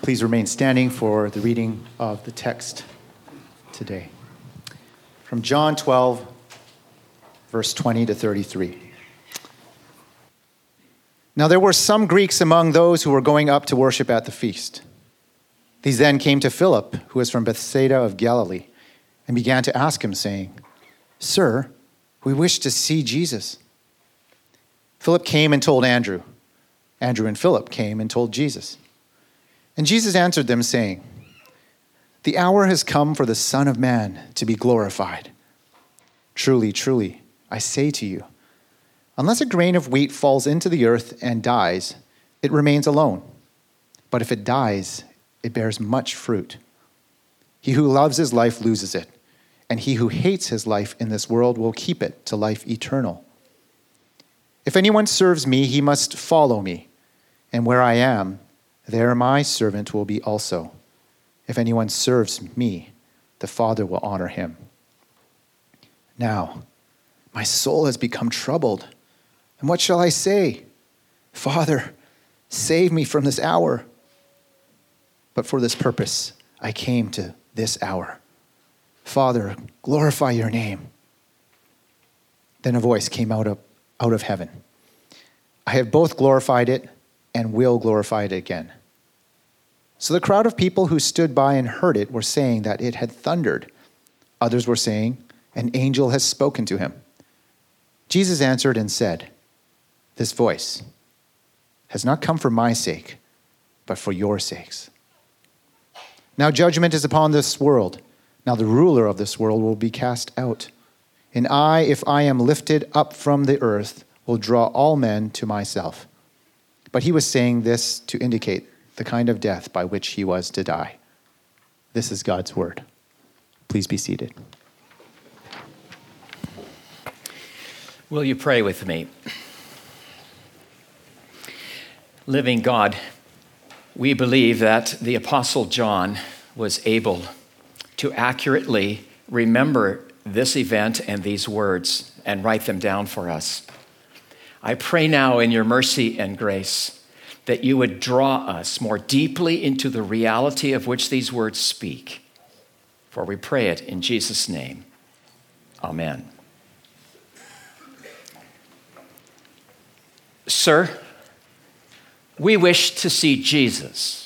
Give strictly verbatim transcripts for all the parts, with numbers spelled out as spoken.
Please remain standing for the reading of the text today. From John twelve, verse twenty to thirty-three. Now there were some Greeks among those who were going up to worship at the feast. These then came to Philip, who was from Bethsaida of Galilee, and began to ask him, saying, "Sir, we wish to see Jesus." Philip came and told Andrew. Andrew and Philip came and told Jesus. And Jesus answered them, saying, "The hour has come for the Son of Man to be glorified. Truly, truly, I say to you, unless a grain of wheat falls into the earth and dies, it remains alone. But if it dies, it bears much fruit. He who loves his life loses it, and he who hates his life in this world will keep it to life eternal. If anyone serves me, he must follow me, and where I am, there my servant will be also. If anyone serves me, the Father will honor him. Now, my soul has become troubled, and what shall I say? Father, save me from this hour. But for this purpose I came to this hour. Father, glorify your name." Then a voice came out of, out of heaven. "I have both glorified it and will glorify it again." So the crowd of people who stood by and heard it were saying that it had thundered. Others were saying, "An angel has spoken to him." Jesus answered and said, "This voice has not come for my sake, but for your sakes. Now judgment is upon this world. Now the ruler of this world will be cast out. And I, if I am lifted up from the earth, will draw all men to myself." But he was saying this to indicate the kind of death by which he was to die. This is God's word. Please be seated. Will you pray with me? Living God, we believe that the Apostle John was able to accurately remember this event and these words and write them down for us. I pray now in your mercy and grace that you would draw us more deeply into the reality of which these words speak. For we pray it in Jesus' name. Amen. Sir, we wish to see Jesus.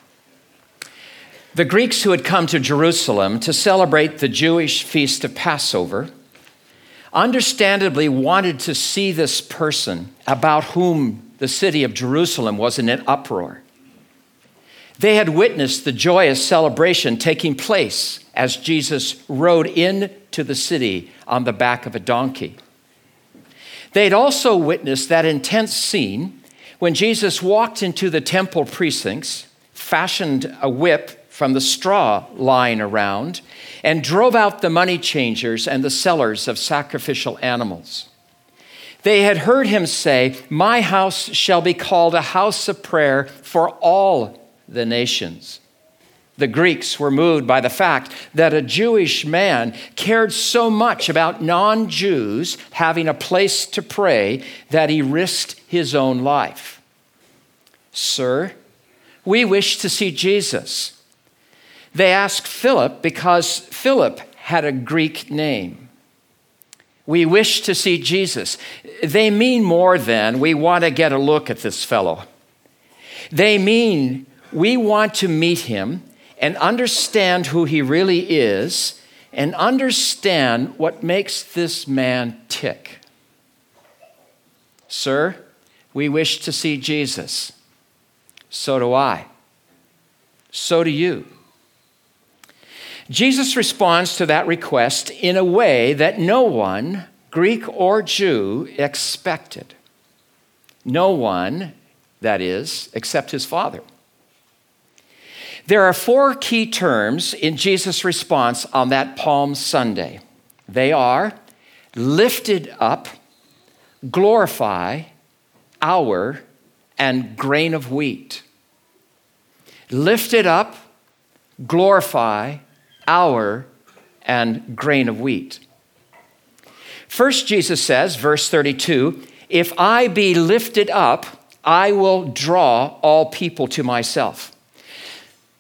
The Greeks who had come to Jerusalem to celebrate the Jewish feast of Passover understandably wanted to see this person about whom the city of Jerusalem was in an uproar. They had witnessed the joyous celebration taking place as Jesus rode into the city on the back of a donkey. They'd also witnessed that intense scene when Jesus walked into the temple precincts, fashioned a whip from the straw lying around, and drove out the money changers and the sellers of sacrificial animals. They had heard him say, "My house shall be called a house of prayer for all the nations." The Greeks were moved by the fact that a Jewish man cared so much about non-Jews having a place to pray that he risked his own life. "Sir, we wish to see Jesus." They asked Philip because Philip had a Greek name. "We wish to see Jesus." They mean more than, "We want to get a look at this fellow." They mean, "We want to meet him and understand who he really is and understand what makes this man tick." "Sir, we wish to see Jesus." "So do I." "So do you." Jesus responds to that request in a way that no one, Greek or Jew, expected. No one, that is, except his Father. There are four key terms in Jesus' response on that Palm Sunday. They are lifted up, glorify, hour, and grain of wheat. Lifted up, glorify, hour, and grain of wheat. First, Jesus says, verse thirty-two, "If I be lifted up, I will draw all people to myself."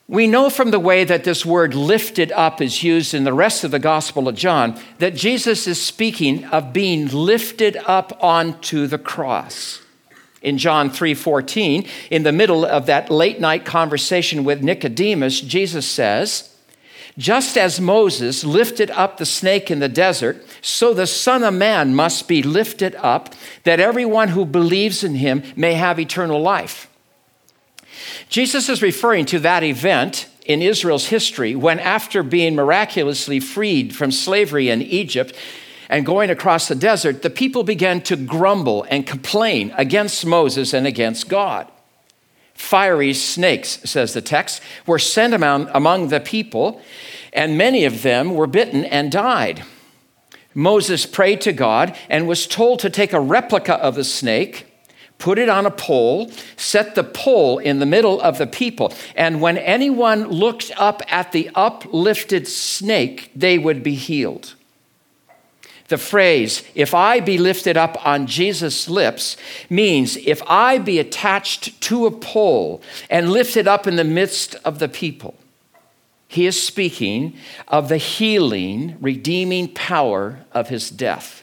We know from the way that this word lifted up is used in the rest of the Gospel of John that Jesus is speaking of being lifted up onto the cross. In John three fourteen, in the middle of that late night conversation with Nicodemus, Jesus says, "Just as Moses lifted up the snake in the desert, so the Son of Man must be lifted up, that everyone who believes in him may have eternal life." Jesus is referring to that event in Israel's history when, after being miraculously freed from slavery in Egypt and going across the desert, the people began to grumble and complain against Moses and against God. Fiery snakes, says the text, were sent among, among the people, and many of them were bitten and died. Moses prayed to God and was told to take a replica of the snake, put it on a pole, set the pole in the middle of the people, and when anyone looked up at the uplifted snake, they would be healed. The phrase, "if I be lifted up" on Jesus' lips means if I be attached to a pole and lifted up in the midst of the people. He is speaking of the healing, redeeming power of his death.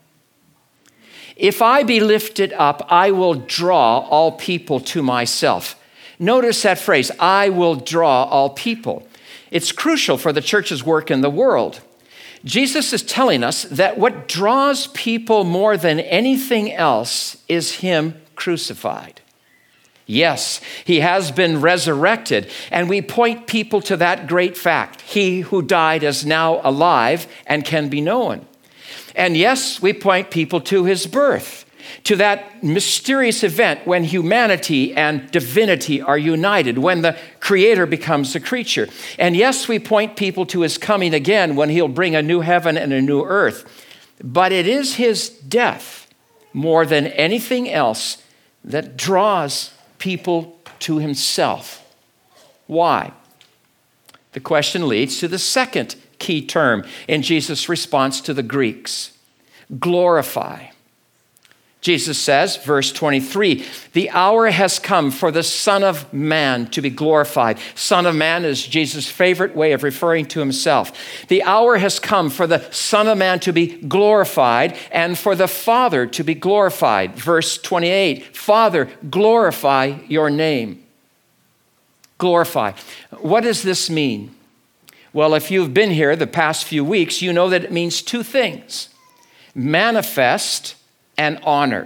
"If I be lifted up, I will draw all people to myself." Notice that phrase, "I will draw all people." It's crucial for the church's work in the world. Jesus is telling us that what draws people more than anything else is him crucified. Yes, he has been resurrected, and we point people to that great fact. He who died is now alive and can be known. And yes, we point people to his birth, to that mysterious event when humanity and divinity are united, when the Creator becomes a creature. And yes, we point people to his coming again when he'll bring a new heaven and a new earth. But it is his death more than anything else that draws people to himself. Why? The question leads to the second key term in Jesus' response to the Greeks: glorify. Jesus says, verse twenty-three, "The hour has come for the Son of Man to be glorified." Son of Man is Jesus' favorite way of referring to himself. The hour has come for the Son of Man to be glorified and for the Father to be glorified. Verse twenty-eight, "Father, glorify your name." Glorify. What does this mean? Well, if you've been here the past few weeks, you know that it means two things: manifest and honor.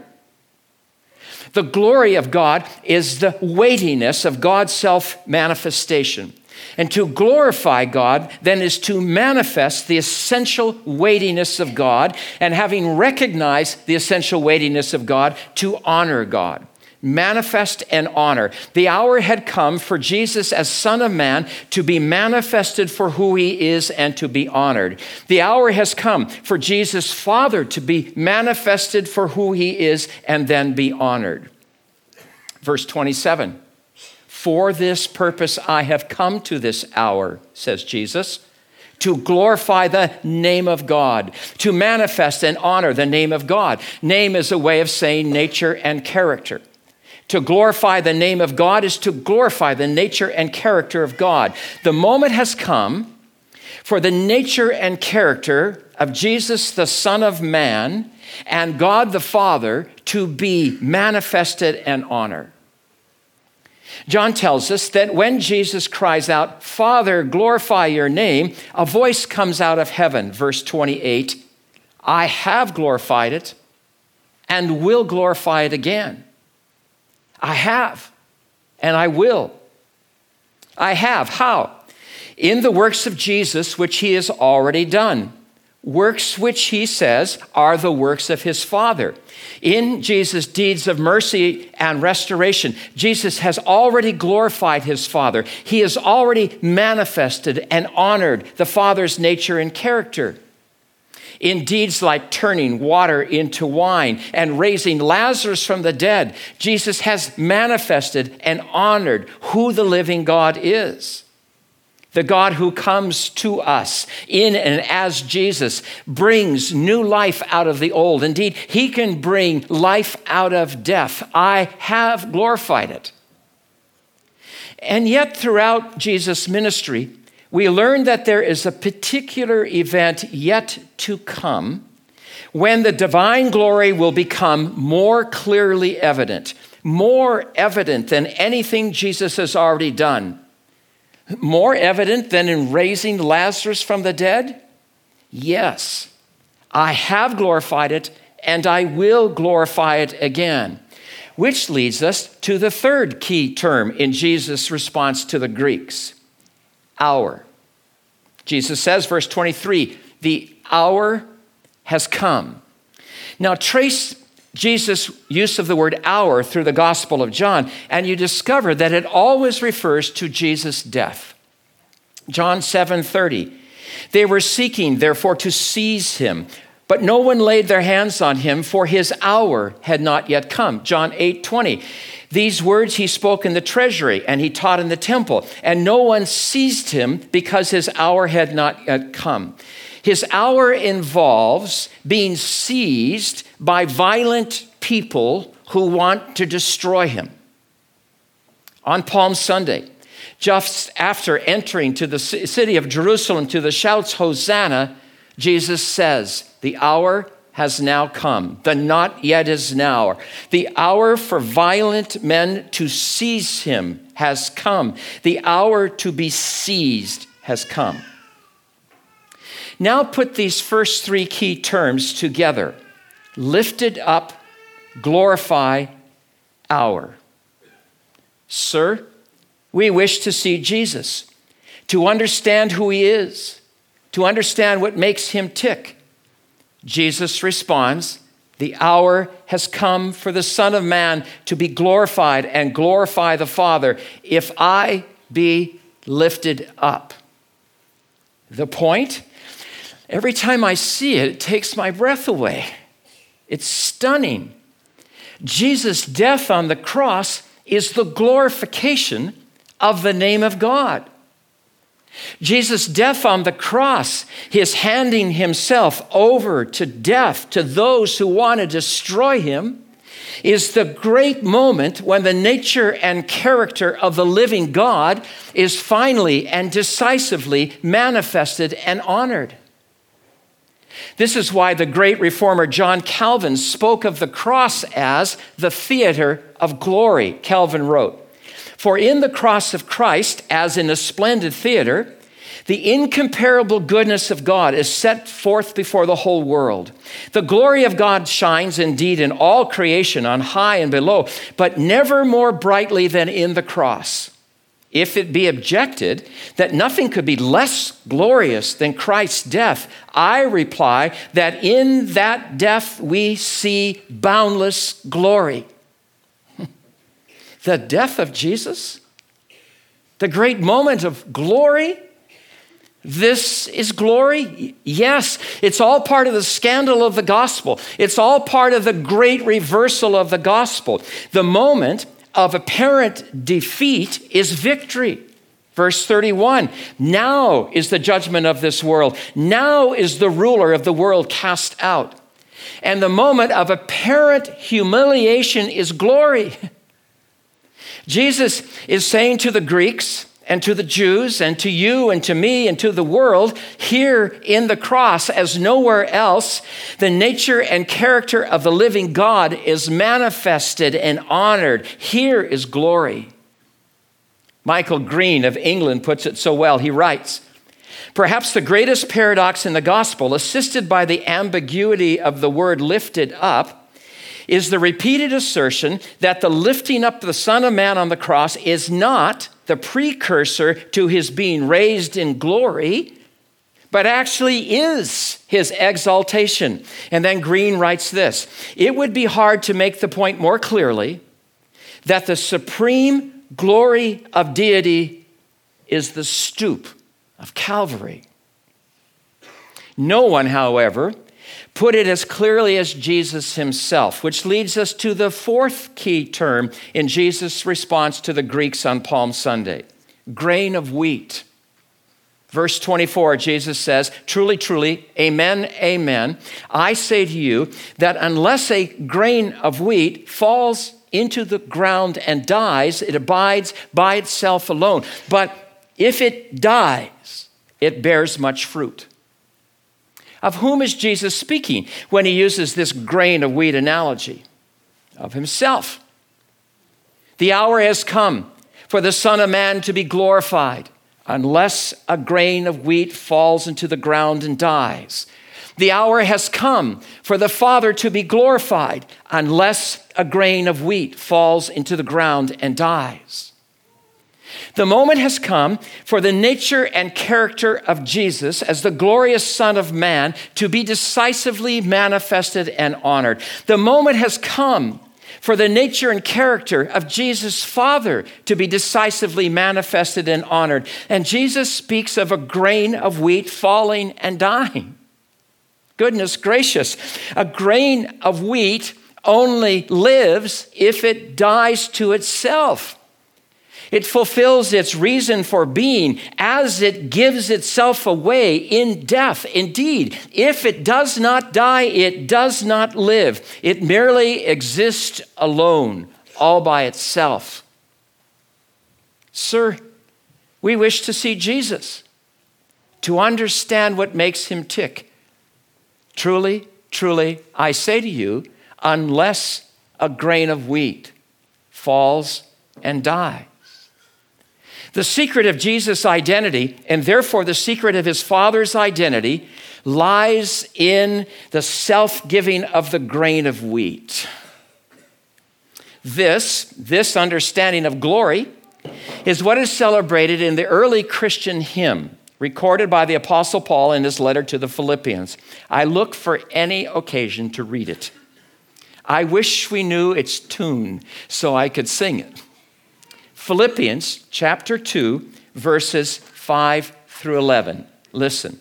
The glory of God is the weightiness of God's self-manifestation. And to glorify God then is to manifest the essential weightiness of God, and having recognized the essential weightiness of God, to honor God. Manifest and honor. The hour had come for Jesus as Son of Man to be manifested for who he is and to be honored. The hour has come for Jesus' Father to be manifested for who he is and then be honored. Verse twenty-seven, "For this purpose I have come to this hour," says Jesus, "to glorify the name of God," to manifest and honor the name of God. Name is a way of saying nature and character. To glorify the name of God is to glorify the nature and character of God. The moment has come for the nature and character of Jesus, the Son of Man, and God the Father to be manifested and honored. John tells us that when Jesus cries out, "Father, glorify your name," a voice comes out of heaven. Verse twenty-eight, "I have glorified it and will glorify it again." I have, and I will. I have. How? In the works of Jesus, which he has already done. Works which he says are the works of his Father. In Jesus' deeds of mercy and restoration, Jesus has already glorified his Father. He has already manifested and honored the Father's nature and character. In deeds like turning water into wine and raising Lazarus from the dead, Jesus has manifested and honored who the living God is. The God who comes to us in and as Jesus brings new life out of the old. Indeed, he can bring life out of death. I have glorified it. And yet, throughout Jesus' ministry, we learn that there is a particular event yet to come when the divine glory will become more clearly evident, more evident than anything Jesus has already done. More evident than in raising Lazarus from the dead? Yes, I have glorified it, and I will glorify it again. Which leads us to the third key term in Jesus' response to the Greeks, hour. Jesus says, verse twenty-three, the hour has come. Now trace Jesus' use of the word hour through the Gospel of John, and you discover that it always refers to Jesus' death. John seven thirty, they were seeking, therefore, to seize him, but no one laid their hands on him, for his hour had not yet come. John eight twenty, these words he spoke in the treasury, and he taught in the temple, and no one seized him because his hour had not yet come. His hour involves being seized by violent people who want to destroy him. On Palm Sunday, just after entering to the city of Jerusalem to the shouts, Hosanna, Jesus says, the hour has now come. The not yet is now. The hour for violent men to seize him has come. The hour to be seized has come. Now put these first three key terms together. Lifted up, glorify, hour. Sir, we wish to see Jesus, to understand who he is, to understand what makes him tick. Jesus responds, the hour has come for the Son of Man to be glorified and glorify the Father if I be lifted up. The point? Every time I see it, it takes my breath away. It's stunning. Jesus' death on the cross is the glorification of the name of God. Jesus' death on the cross, his handing himself over to death to those who want to destroy him, is the great moment when the nature and character of the living God is finally and decisively manifested and honored. This is why the great reformer John Calvin spoke of the cross as the theater of glory. Calvin wrote, for in the cross of Christ, as in a splendid theater, the incomparable goodness of God is set forth before the whole world. The glory of God shines indeed in all creation on high and below, but never more brightly than in the cross. If it be objected that nothing could be less glorious than Christ's death, I reply that in that death we see boundless glory. The death of Jesus, the great moment of glory, this is glory? Yes, it's all part of the scandal of the gospel. It's all part of the great reversal of the gospel. The moment of apparent defeat is victory. Verse thirty-one, now is the judgment of this world. Now is the ruler of the world cast out. And the moment of apparent humiliation is glory. Jesus is saying to the Greeks and to the Jews and to you and to me and to the world, here in the cross as nowhere else, the nature and character of the living God is manifested and honored. Here is glory. Michael Green of England puts it so well. He writes, perhaps the greatest paradox in the gospel, assisted by the ambiguity of the word lifted up, is the repeated assertion that the lifting up the Son of Man on the cross is not the precursor to his being raised in glory, but actually is his exaltation. And then Green writes this, it would be hard to make the point more clearly that the supreme glory of deity is the stoop of Calvary. No one, however, put it as clearly as Jesus himself, which leads us to the fourth key term in Jesus' response to the Greeks on Palm Sunday, grain of wheat. Verse twenty-four, Jesus says, truly, truly, amen, amen. I say to you that unless a grain of wheat falls into the ground and dies, it abides by itself alone. But if it dies, it bears much fruit. Of whom is Jesus speaking when he uses this grain of wheat analogy? Of himself. The hour has come for the Son of Man to be glorified, unless a grain of wheat falls into the ground and dies. The hour has come for the Father to be glorified, unless a grain of wheat falls into the ground and dies. The moment has come for the nature and character of Jesus as the glorious Son of Man to be decisively manifested and honored. The moment has come for the nature and character of Jesus' Father to be decisively manifested and honored. And Jesus speaks of a grain of wheat falling and dying. Goodness gracious, a grain of wheat only lives if it dies to itself. It fulfills its reason for being as it gives itself away in death. Indeed, if it does not die, it does not live. It merely exists alone, all by itself. Sir, we wish to see Jesus, to understand what makes him tick. Truly, truly, I say to you, unless a grain of wheat falls and dies. The secret of Jesus' identity, and therefore the secret of his Father's identity, lies in the self-giving of the grain of wheat. This, this understanding of glory is what is celebrated in the early Christian hymn, recorded by the Apostle Paul in his letter to the Philippians. I look for any occasion to read it. I wish we knew its tune so I could sing it. Philippians chapter two, verses five through eleven. Listen.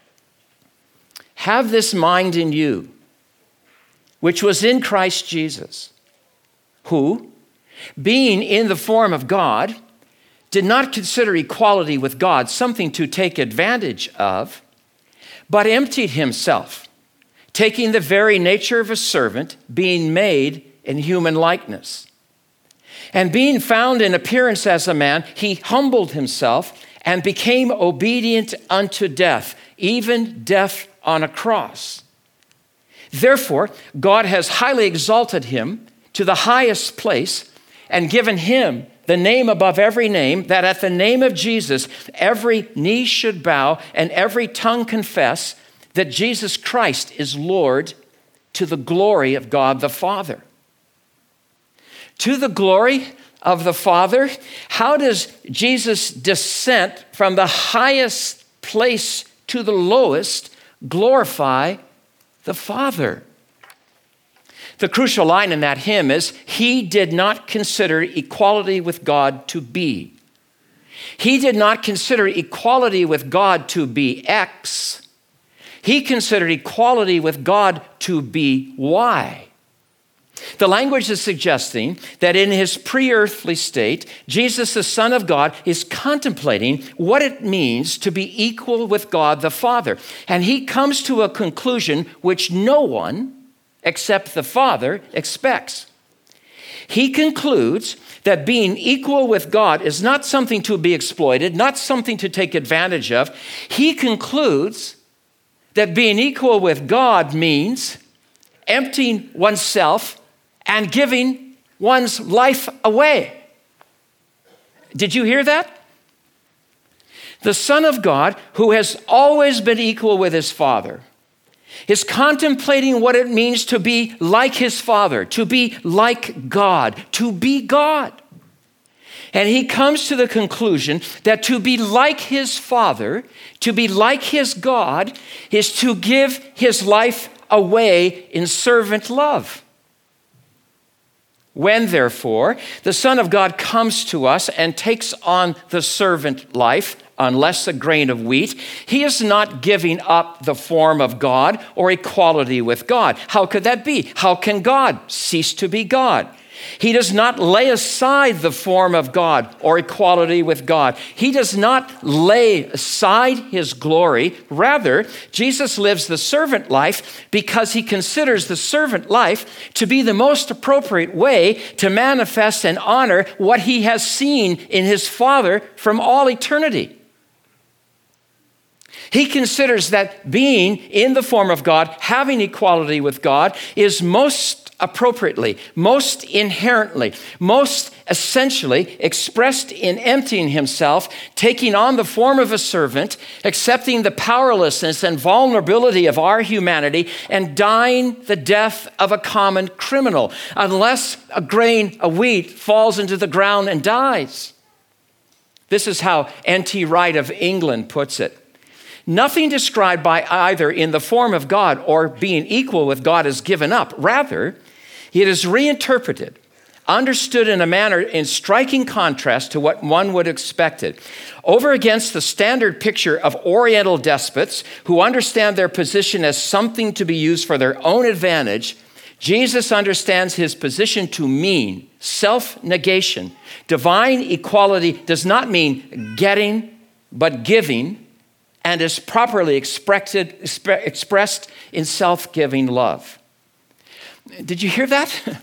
Have this mind in you, which was in Christ Jesus, who, being in the form of God, did not consider equality with God something to take advantage of, but emptied himself, taking the very nature of a servant, being made in human likeness. And being found in appearance as a man, he humbled himself and became obedient unto death, even death on a cross. Therefore, God has highly exalted him to the highest place and given him the name above every name, that at the name of Jesus, every knee should bow and every tongue confess that Jesus Christ is Lord, to the glory of God the Father. To the glory of the Father, how does Jesus' descent from the highest place to the lowest glorify the Father? The crucial line in that hymn is, he did not consider equality with God to be. He did not consider equality with God to be X. He considered equality with God to be Y. The language is suggesting that in his pre-earthly state, Jesus, the Son of God, is contemplating what it means to be equal with God the Father. And he comes to a conclusion which no one except the Father expects. He concludes that being equal with God is not something to be exploited, not something to take advantage of. He concludes that being equal with God means emptying oneself and giving one's life away. Did you hear that? The Son of God, who has always been equal with his Father, is contemplating what it means to be like his Father, to be like God, to be God. And he comes to the conclusion that to be like his Father, to be like his God, is to give his life away in servant love. When, therefore, the Son of God comes to us and takes on the servant life, unless a grain of wheat, he is not giving up the form of God or equality with God. How could that be? How can God cease to be God? He does not lay aside the form of God or equality with God. He does not lay aside his glory. Rather, Jesus lives the servant life because he considers the servant life to be the most appropriate way to manifest and honor what he has seen in his Father from all eternity. He considers that being in the form of God, having equality with God, is most appropriately, most inherently, most essentially expressed in emptying himself, taking on the form of a servant, accepting the powerlessness and vulnerability of our humanity, and dying the death of a common criminal, unless a grain of wheat falls into the ground and dies. This is how N T Wright of England puts it. Nothing described by either in the form of God or being equal with God is given up. Rather, it is reinterpreted, understood in a manner in striking contrast to what one would expect it, over against the standard picture of Oriental despots who understand their position as something to be used for their own advantage. Jesus understands his position to mean self-negation. Divine equality does not mean getting, but giving, and is properly expressed, expressed in self-giving love. Did you hear that?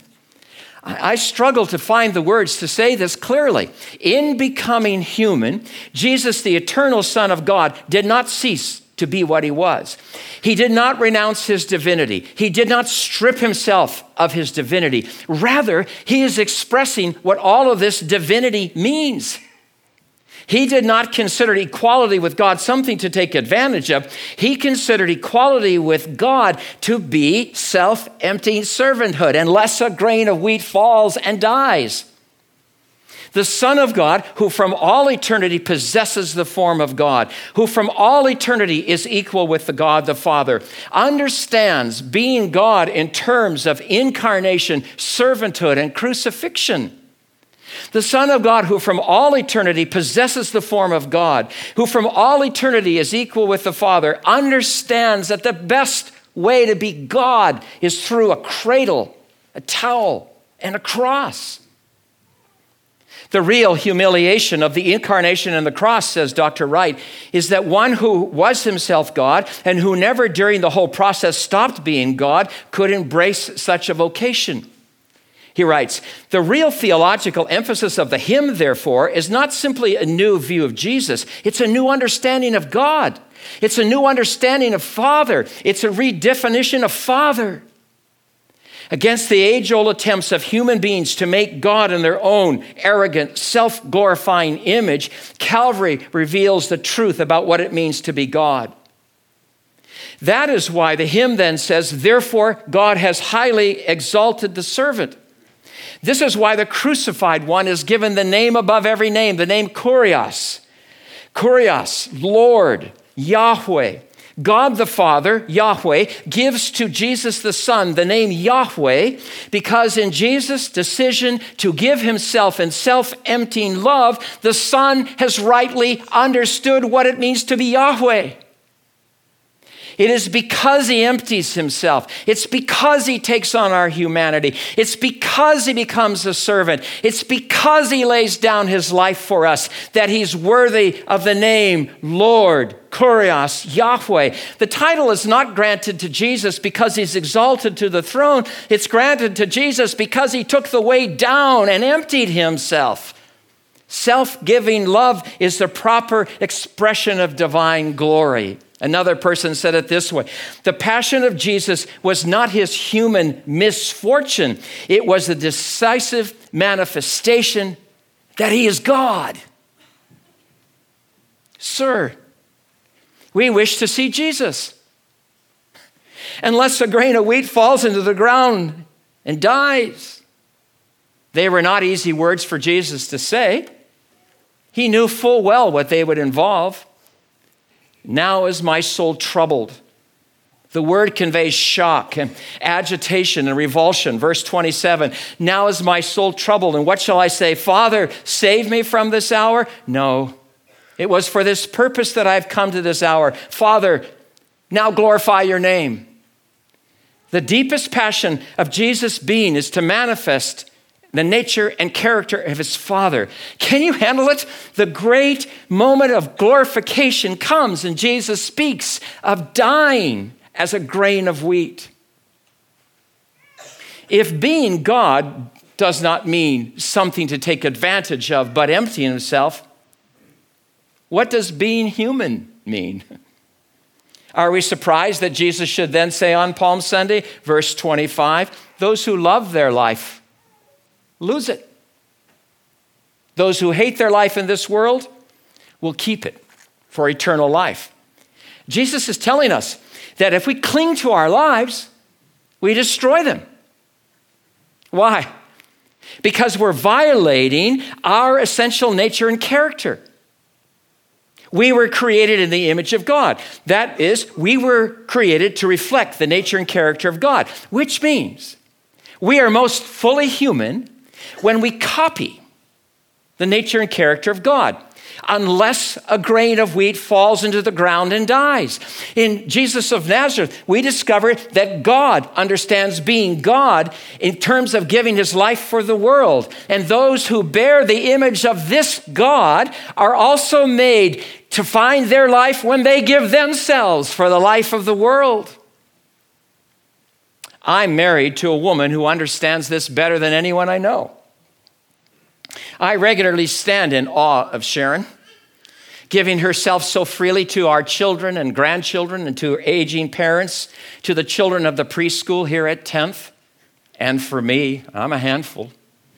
I struggle to find the words to say this clearly. In becoming human, Jesus, the eternal Son of God, did not cease to be what he was. He did not renounce his divinity. He did not strip himself of his divinity. Rather, he is expressing what all of this divinity means. He did not consider equality with God something to take advantage of. He considered equality with God to be self-emptying servanthood, unless a grain of wheat falls and dies. The Son of God, who from all eternity possesses the form of God, who from all eternity is equal with the God the Father, understands being God in terms of incarnation, servanthood, and crucifixion. The Son of God, who from all eternity possesses the form of God, who from all eternity is equal with the Father, understands that the best way to be God is through a cradle, a towel, and a cross. The real humiliation of the incarnation and the cross, says Doctor Wright, is that one who was himself God and who never during the whole process stopped being God could embrace such a vocation. He writes, the real theological emphasis of the hymn, therefore, is not simply a new view of Jesus. It's a new understanding of God. It's a new understanding of Father. It's a redefinition of Father. Against the age-old attempts of human beings to make God in their own arrogant, self-glorifying image, Calvary reveals the truth about what it means to be God. That is why the hymn then says, therefore, God has highly exalted the servant. This is why the crucified one is given the name above every name, the name Kurios. Kurios, Lord, Yahweh. God the Father, Yahweh, gives to Jesus the Son the name Yahweh because in Jesus' decision to give himself in self-emptying love, the Son has rightly understood what it means to be Yahweh. It is because he empties himself. It's because he takes on our humanity. It's because he becomes a servant. It's because he lays down his life for us that he's worthy of the name Lord, Kurios, Yahweh. The title is not granted to Jesus because he's exalted to the throne. It's granted to Jesus because he took the way down and emptied himself. Self-giving love is the proper expression of divine glory. Another person said it this way: the passion of Jesus was not his human misfortune. It was the decisive manifestation that he is God. Sir, we wish to see Jesus. Unless a grain of wheat falls into the ground and dies. They were not easy words for Jesus to say. He knew full well what they would involve. Now is my soul troubled. The word conveys shock and agitation and revulsion. Verse twenty-seven, now is my soul troubled. And what shall I say? Father, save me from this hour? No, it was for this purpose that I've come to this hour. Father, now glorify your name. The deepest passion of Jesus' being is to manifest the nature and character of his Father. Can you handle it? The great moment of glorification comes, and Jesus speaks of dying as a grain of wheat. If being God does not mean something to take advantage of, but emptying himself, what does being human mean? Are we surprised that Jesus should then say on Palm Sunday, verse twenty-five, those who love their life lose it. Those who hate their life in this world will keep it for eternal life. Jesus is telling us that if we cling to our lives, we destroy them. Why? Because we're violating our essential nature and character. We were created in the image of God. That is, we were created to reflect the nature and character of God, which means we are most fully human when we copy the nature and character of God, unless a grain of wheat falls into the ground and dies. In Jesus of Nazareth, we discover that God understands being God in terms of giving his life for the world. And those who bear the image of this God are also made to find their life when they give themselves for the life of the world. I'm married to a woman who understands this better than anyone I know. I regularly stand in awe of Sharon, giving herself so freely to our children and grandchildren and to aging parents, to the children of the preschool here at tenth. And for me, I'm a handful.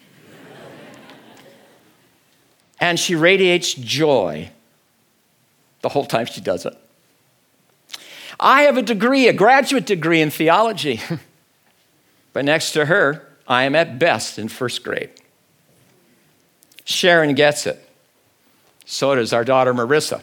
And she radiates joy the whole time she does it. I have a degree, a graduate degree in theology. But next to her, I am at best in first grade. Sharon gets it. So does our daughter Marissa.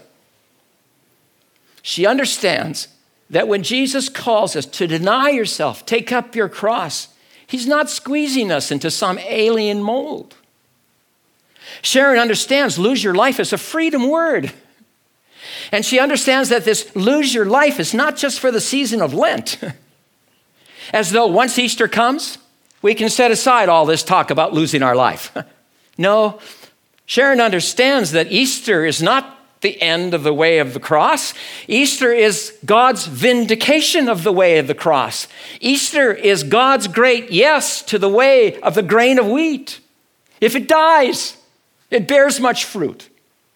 She understands that when Jesus calls us to deny yourself, take up your cross, he's not squeezing us into some alien mold. Sharon understands lose your life is a freedom word. And she understands that this lose your life is not just for the season of Lent. As though once Easter comes, we can set aside all this talk about losing our life. No, Sharon understands that Easter is not the end of the way of the cross. Easter is God's vindication of the way of the cross. Easter is God's great yes to the way of the grain of wheat. If it dies, it bears much fruit.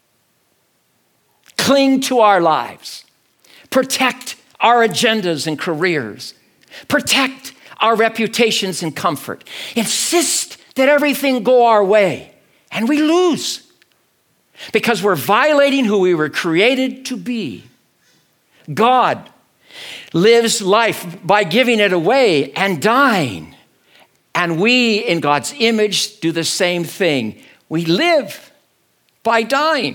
Cling to our lives. Protect our agendas and careers. Protect our reputations and comfort. Insist that everything go our way, and we lose because we're violating who we were created to be. God lives life by giving it away and dying, and we, in God's image, do the same thing. We live by dying.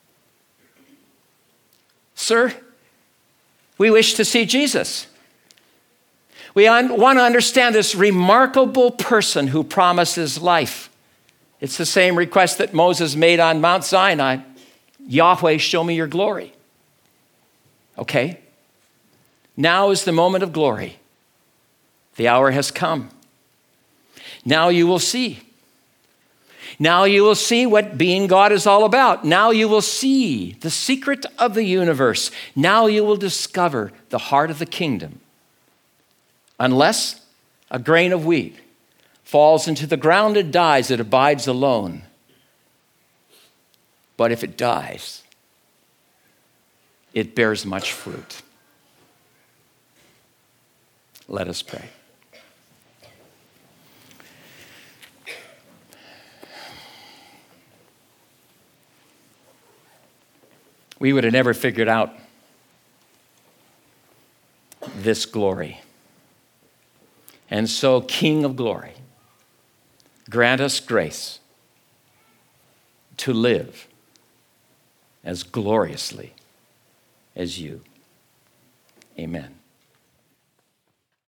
Sir, we wish to see Jesus. We un- want to understand this remarkable person who promises life. It's the same request that Moses made on Mount Sinai. Yahweh, show me your glory. Okay. Now is the moment of glory. The hour has come. Now you will see. Now you will see what being God is all about. Now you will see the secret of the universe. Now you will discover the heart of the kingdom. Unless a grain of wheat falls into the ground and dies, it abides alone. But if it dies, it bears much fruit. Let us pray. We would have never figured out this glory. And so, King of glory, grant us grace to live as gloriously as you. Amen.